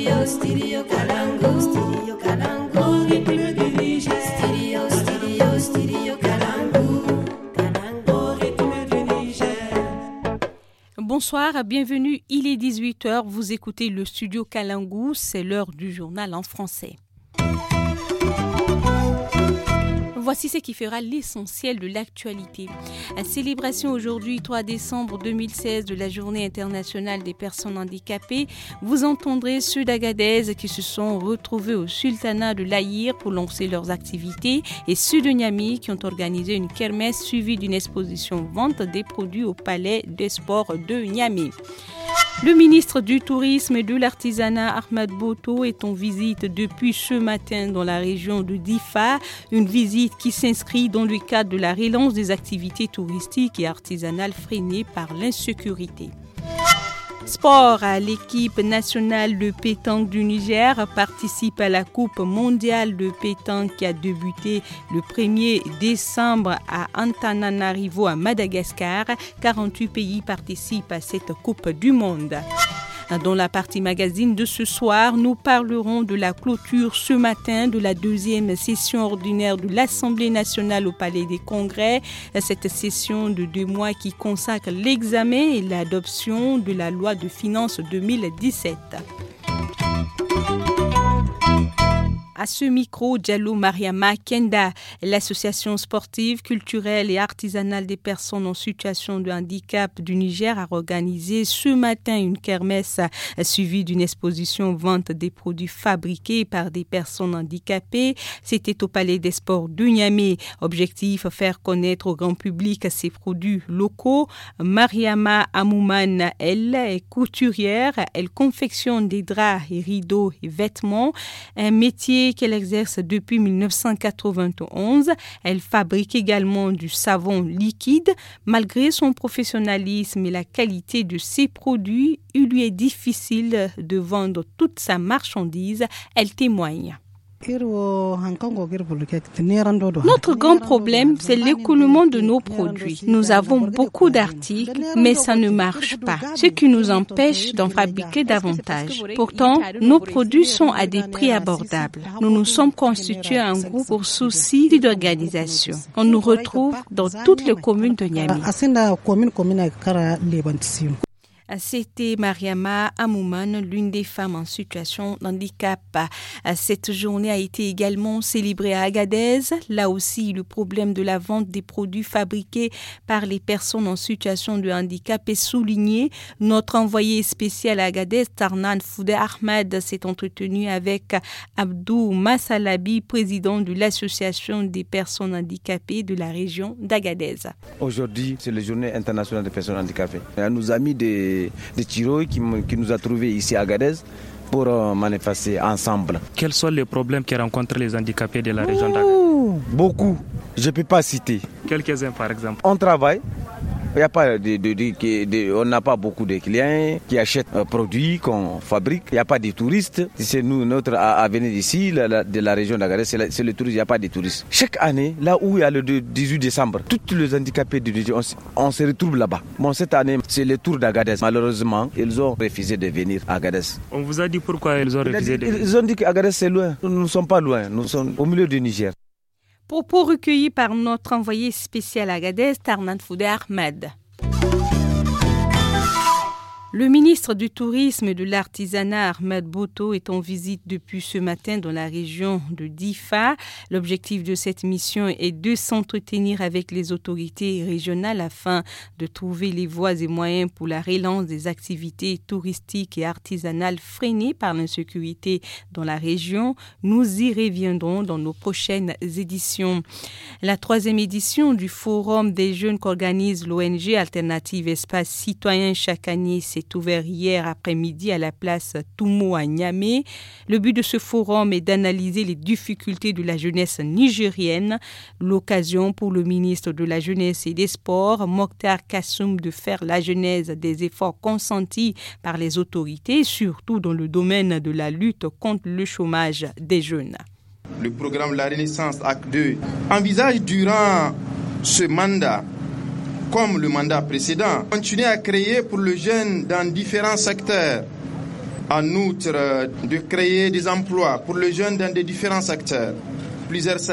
Studio Kalangu, Studio Kalangu, rythme du Niger. Studio Kalangu, Kalangu, rythme du Niger. Bonsoir, bienvenue, il est 18h, vous écoutez le Studio Kalangu, c'est l'heure du journal en français. Voici ce qui fera l'essentiel de l'actualité. La célébration aujourd'hui, 3 décembre 2016, de la Journée internationale des personnes handicapées. Vous entendrez ceux d'Agadez qui se sont retrouvés au sultanat de l'Aïr pour lancer leurs activités et ceux de Niamey qui ont organisé une kermesse suivie d'une exposition vente des produits au Palais des Sports de Niamey. Le ministre du Tourisme et de l'Artisanat, Ahmed Boto, est en visite depuis ce matin dans la région de Difa. Une visite qui s'inscrit dans le cadre de la relance des activités touristiques et artisanales freinées par l'insécurité. Sport, l'équipe nationale de pétanque du Niger participe à la Coupe mondiale de pétanque qui a débuté le 1er décembre à Antananarivo à Madagascar. 48 pays participent à cette Coupe du monde. Dans la partie magazine de ce soir, nous parlerons de la clôture ce matin de la deuxième session ordinaire de l'Assemblée nationale au Palais des Congrès. Cette session de 2 mois qui consacre l'examen et l'adoption de la loi de finances 2017. À ce micro, Diallo Mariama Kenda, l'association sportive, culturelle et artisanale des personnes en situation de handicap du Niger a organisé ce matin une kermesse suivie d'une exposition vente des produits fabriqués par des personnes handicapées. C'était au Palais des Sports de Niamey. Objectif, faire connaître au grand public ces produits locaux. Mariama Amouman, elle est couturière. Elle confectionne des draps et rideaux et vêtements. Un métier qu'elle exerce depuis 1991. Elle fabrique également du savon liquide. Malgré son professionnalisme et la qualité de ses produits, il lui est difficile de vendre toute sa marchandise. Elle témoigne. Notre grand problème, c'est l'écoulement de nos produits. Nous avons beaucoup d'articles, mais ça ne marche pas, ce qui nous empêche d'en fabriquer davantage. Pourtant, nos produits sont à des prix abordables. Nous nous sommes constitués en groupe pour souci d'organisation. On nous retrouve dans toutes les communes de Niamey. C'était Mariama Amouman, l'une des femmes en situation de handicap. Cette journée a été également célébrée à Agadez. Là aussi, le problème de la vente des produits fabriqués par les personnes en situation de handicap est souligné. Notre envoyé spécial à Agadez, Tarnan Foudé Ahmed, s'est entretenu avec Abdou Massalabi, président de l'association des personnes handicapées de la région d'Agadez. Aujourd'hui, c'est la journée internationale des personnes handicapées. Elle nous a mis des Tiroï qui nous a trouvés ici à Agadez pour manifester ensemble. Quels sont les problèmes que rencontrent les handicapés de la région d'Agadez? Beaucoup, je ne peux pas citer. Quelques-uns par exemple. On travaille. Il y a pas on n'a pas beaucoup de clients qui achètent un produit qu'on fabrique. Il n'y a pas de touristes. C'est nous, notre avenir ici, de la région d'Agadez, c'est le tourisme. Il n'y a pas de touristes. Chaque année, là où il y a le 18 décembre, tous les handicapés du Niger, on se retrouve là-bas. Bon, cette année, c'est le tour d'Agadez. Malheureusement, ils ont refusé de venir à Agadez. On vous a dit pourquoi ils ont refusé de venir? Ils ont dit qu'Agadez c'est loin. Nous ne sommes pas loin. Nous sommes au milieu du Niger. Propos recueillis par notre envoyé spécial à Agadez, Tarnan Foudé Ahmed. Le ministre du Tourisme et de l'Artisanat, Ahmed Boto, est en visite depuis ce matin dans la région de Difa. L'objectif de cette mission est de s'entretenir avec les autorités régionales afin de trouver les voies et moyens pour la relance des activités touristiques et artisanales freinées par l'insécurité dans la région. Nous y reviendrons dans nos prochaines éditions. La 3e édition du Forum des jeunes qu'organise l'ONG Alternative Espace Citoyen chaque année s'est ouvert hier après-midi à la place Toumo à Niamey. Le but de ce forum est d'analyser les difficultés de la jeunesse nigérienne. L'occasion pour le ministre de la Jeunesse et des Sports, Mokhtar Kassoum, de faire la genèse des efforts consentis par les autorités, surtout dans le domaine de la lutte contre le chômage des jeunes. Le programme La Renaissance Acte 2 envisage durant ce mandat, comme le mandat précédent, continuer à créer pour le jeune dans différents secteurs En outre, de créer des emplois pour les jeunes dans des différents secteurs. Plusieurs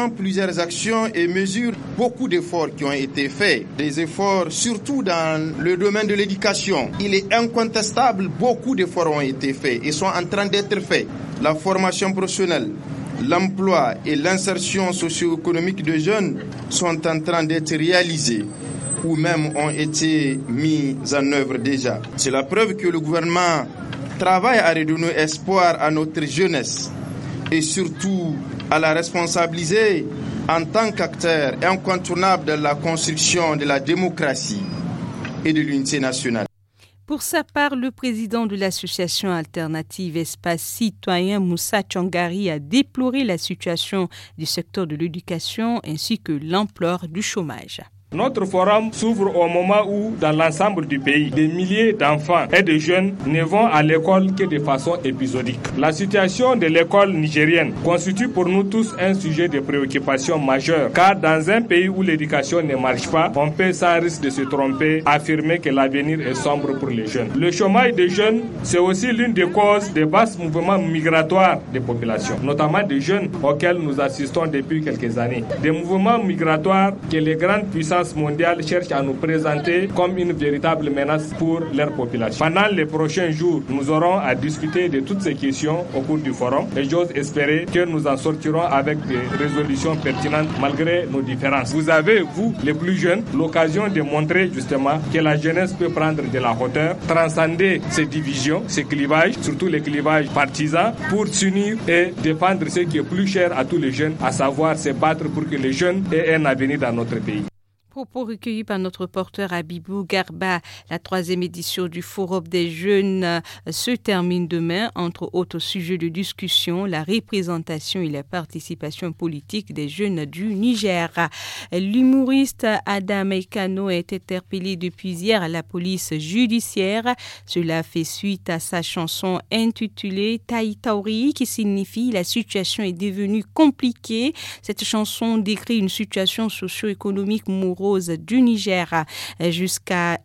actions et mesures, beaucoup d'efforts qui ont été faits. Des efforts surtout dans le domaine de l'éducation. Il est incontestable, beaucoup d'efforts ont été faits et sont en train d'être faits. La formation professionnelle, l'emploi et l'insertion socio-économique des jeunes sont en train d'être réalisés ou même ont été mis en œuvre déjà. C'est la preuve que le gouvernement travaille à redonner espoir à notre jeunesse et surtout à la responsabiliser en tant qu'acteur incontournable de la construction de la démocratie et de l'unité nationale. Pour sa part, le président de l'association alternative Espace Citoyen, Moussa Tchangari, a déploré la situation du secteur de l'éducation ainsi que l'ampleur du chômage. Notre forum s'ouvre au moment où, dans l'ensemble du pays, des milliers d'enfants et de jeunes ne vont à l'école que de façon épisodique. La situation de l'école nigérienne constitue pour nous tous un sujet de préoccupation majeure, car dans un pays où l'éducation ne marche pas, on peut sans risque de se tromper affirmer que l'avenir est sombre pour les jeunes. Le chômage des jeunes, c'est aussi l'une des causes des vastes mouvements migratoires des populations, notamment des jeunes auxquels nous assistons depuis quelques années. Des mouvements migratoires que les grandes puissances mondiale cherche à nous présenter comme une véritable menace pour leur population. Pendant les prochains jours, nous aurons à discuter de toutes ces questions au cours du forum et j'ose espérer que nous en sortirons avec des résolutions pertinentes malgré nos différences. Vous avez, vous, les plus jeunes, l'occasion de montrer justement que la jeunesse peut prendre de la hauteur, transcender ces divisions, ces clivages, surtout les clivages partisans, pour s'unir et défendre ce qui est plus cher à tous les jeunes, à savoir se battre pour que les jeunes aient un avenir dans notre pays. Propos recueillis par notre reporter Abibou Garba. La 3e édition du Forum des jeunes se termine demain. Entre autres sujets de discussion, la représentation et la participation politique des jeunes du Niger. L'humoriste Adam Meikano est interpellé depuis hier à la police judiciaire. Cela fait suite à sa chanson intitulée Taïtauri, qui signifie « La situation est devenue compliquée ». Cette chanson décrit une situation socio-économique morose du Niger. Jusqu'à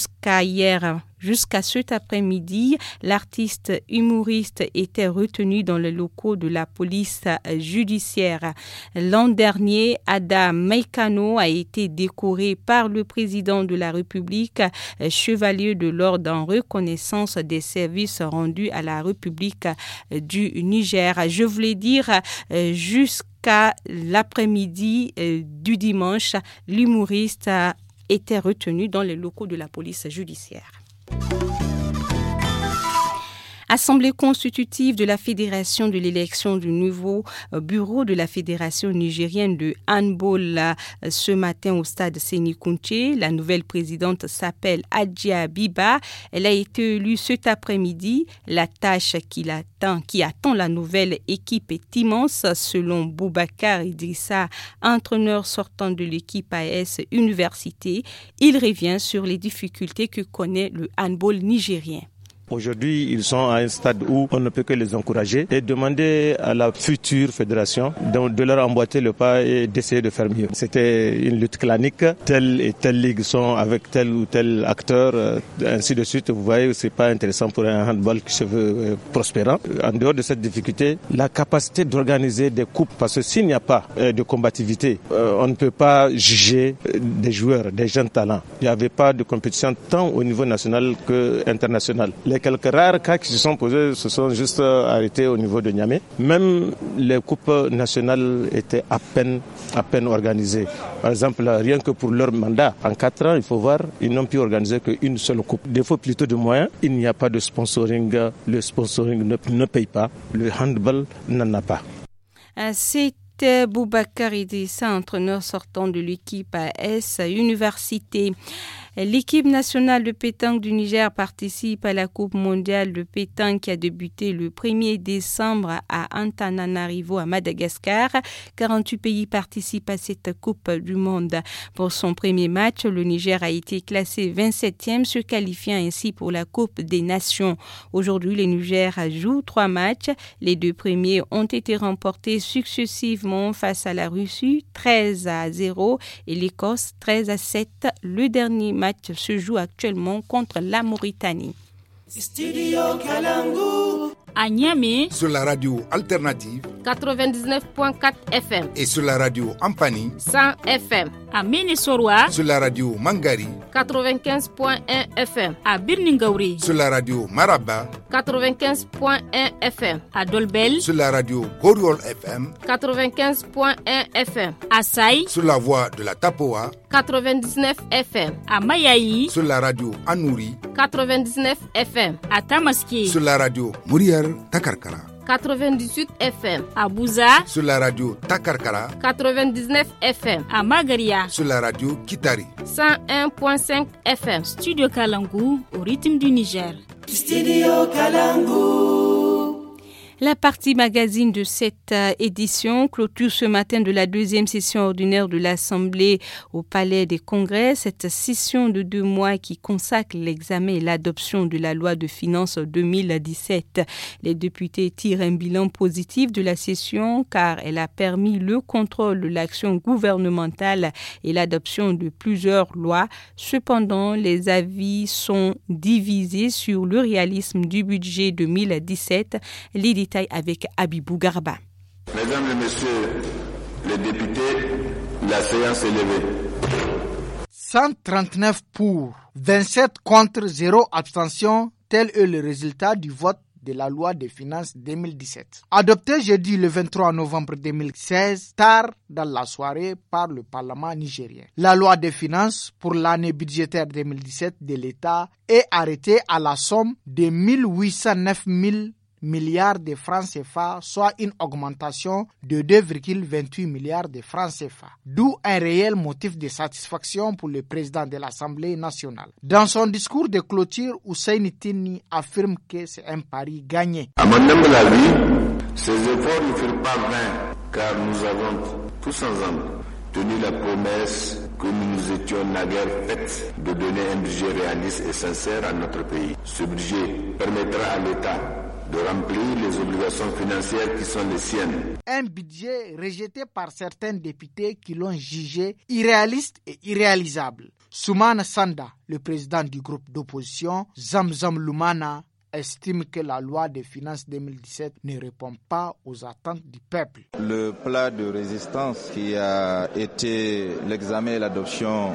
cet après-midi, l'artiste humoriste était retenu dans les locaux de la police judiciaire. L'an dernier, Adam Meikano a été décoré par le président de la République, chevalier de l'ordre en reconnaissance des services rendus à la République du Niger. Je voulais dire jusqu'à l'après-midi du dimanche, l'humoriste était retenu dans les locaux de la police judiciaire. Assemblée constitutive de la Fédération de l'élection du nouveau bureau de la Fédération nigérienne de handball ce matin au stade Séni Kountché. La nouvelle présidente s'appelle Adja Biba. Elle a été élue cet après-midi. La tâche qui attend la nouvelle équipe est immense, selon Boubacar Idrissa, entraîneur sortant de l'équipe AS Université. Il revient sur les difficultés que connaît le handball nigérien. Aujourd'hui, ils sont à un stade où on ne peut que les encourager et demander à la future fédération de leur emboîter le pas et d'essayer de faire mieux. C'était une lutte clanique. Telle et telle ligue sont avec tel ou tel acteur, ainsi de suite. Vous voyez, c'est pas intéressant pour un handball qui se veut prospérant. En dehors de cette difficulté, la capacité d'organiser des coupes, parce que s'il n'y a pas de combativité, on ne peut pas juger des joueurs, des jeunes talents. Il n'y avait pas de compétition tant au niveau national qu'international. Les quelques rares cas qui se sont posés se sont juste arrêtés au niveau de Niamey. Même les coupes nationales étaient à peine organisées. Par exemple, rien que pour leur mandat, en 4 ans, il faut voir, ils n'ont pu organiser qu'une seule coupe. Défaut plutôt de moyens, il n'y a pas de sponsoring. Le sponsoring ne paye pas. Le handball n'en a pas. C'était Boubacar Idrissa, entraîneur sortant de l'équipe AS Université. L'équipe nationale de pétanque du Niger participe à la Coupe mondiale de pétanque qui a débuté le 1er décembre à Antananarivo à Madagascar. 48 pays participent à cette Coupe du monde. Pour son premier match, le Niger a été classé 27e, se qualifiant ainsi pour la Coupe des Nations. Aujourd'hui, le Niger joue 3 matchs. Les 2 premiers ont été remportés successivement face à la Russie, 13-0 et l'Écosse, 13-7. Le dernier match se joue actuellement contre la Mauritanie. Studio Kalangu. À Niamey, sur la radio alternative 99.4 FM et sur la radio Ampani 100 FM. À Ménesoroa, sur la radio Mangari 95.1 FM. À Birningauri, sur la radio Maraba 95.1 FM. À Dolbel, sur la radio Goriol FM 95.1 FM. À Saï, sur la voix de la Tapoa 99 FM. À Mayaï, sur la radio Anouri 99 FM. À Tamaski, sur la radio Mourière Takarkara 98 FM. À Bouza, sur la radio Takarkara 99 FM. À Magaria, sur la radio Kitari 101.5 FM. Studio Kalangu, au rythme du Niger. Studio Kalangu. La partie magazine de cette édition clôture ce matin de la deuxième session ordinaire de l'Assemblée au Palais des Congrès. Cette session de 2 mois qui consacre l'examen et l'adoption de la loi de finances 2017. Les députés tirent un bilan positif de la session car elle a permis le contrôle de l'action gouvernementale et l'adoption de plusieurs lois. Cependant, les avis sont divisés sur le réalisme du budget 2017. Les détails avec Abibou Garba. Mesdames et messieurs les députés, la séance est levée. 139 pour, 27 contre, 0 abstention, tel est le résultat du vote de la loi des finances 2017. Adoptée jeudi le 23 novembre 2016, tard dans la soirée par le Parlement nigérien. La loi des finances pour l'année budgétaire 2017 de l'État est arrêtée à la somme de 1809 000 milliards de francs CFA, soit une augmentation de 2,28 milliards de francs CFA. D'où un réel motif de satisfaction pour le président de l'Assemblée nationale. Dans son discours de clôture, Hussein Tini affirme que c'est un pari gagné. À mon humble avis, ces efforts ne furent pas vains, car nous avons tous ensemble tenu la promesse que nous nous étions naguère faite de donner un budget réaliste et sincère à notre pays. Ce budget permettra à l'État de remplir les obligations financières qui sont les siennes. Un budget rejeté par certains députés qui l'ont jugé irréaliste et irréalisable. Soumana Sanda, le président du groupe d'opposition, Zamzam Lumana, estime que la loi des finances 2017 ne répond pas aux attentes du peuple. Le plat de résistance qui a été l'examen et l'adoption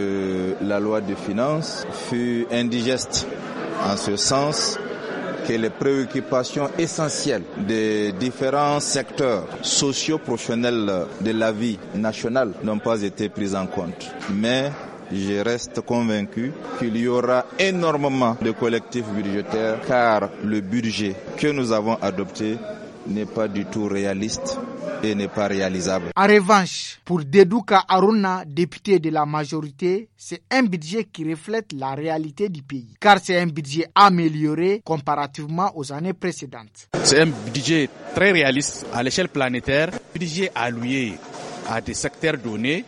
de la loi des finances fut indigeste en ce sens que les préoccupations essentielles des différents secteurs socio-professionnels de la vie nationale n'ont pas été prises en compte. Mais je reste convaincu qu'il y aura énormément de collectifs budgétaires car le budget que nous avons adopté n'est pas du tout réaliste et n'est pas réalisable. En revanche, pour Dedouka Aruna, député de la majorité, c'est un budget qui reflète la réalité du pays, car c'est un budget amélioré comparativement aux années précédentes. C'est un budget très réaliste à l'échelle planétaire, budget alloué à des secteurs donnés,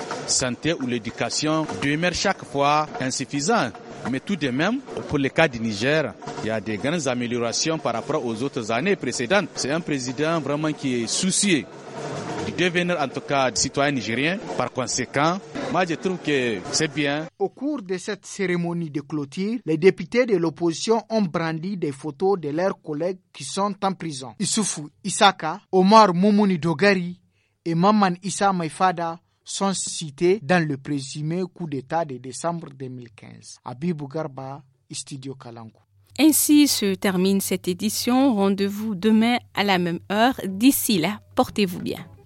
santé ou l'éducation, demeure chaque fois insuffisant. Mais tout de même, pour le cas du Niger, il y a des grandes améliorations par rapport aux autres années précédentes. C'est un président vraiment qui est soucieux du devenir, en tout cas, du citoyen nigérien. Par conséquent, moi je trouve que c'est bien. Au cours de cette cérémonie de clôture, les députés de l'opposition ont brandi des photos de leurs collègues qui sont en prison. Issoufou Isaka, Omar Moumouni Dogari et Maman Issa Maifada sont cités dans le présumé coup d'État de décembre 2015. Abibou Garba, Studio Kalangu. Ainsi se termine cette édition. Rendez-vous demain à la même heure. D'ici là, portez-vous bien.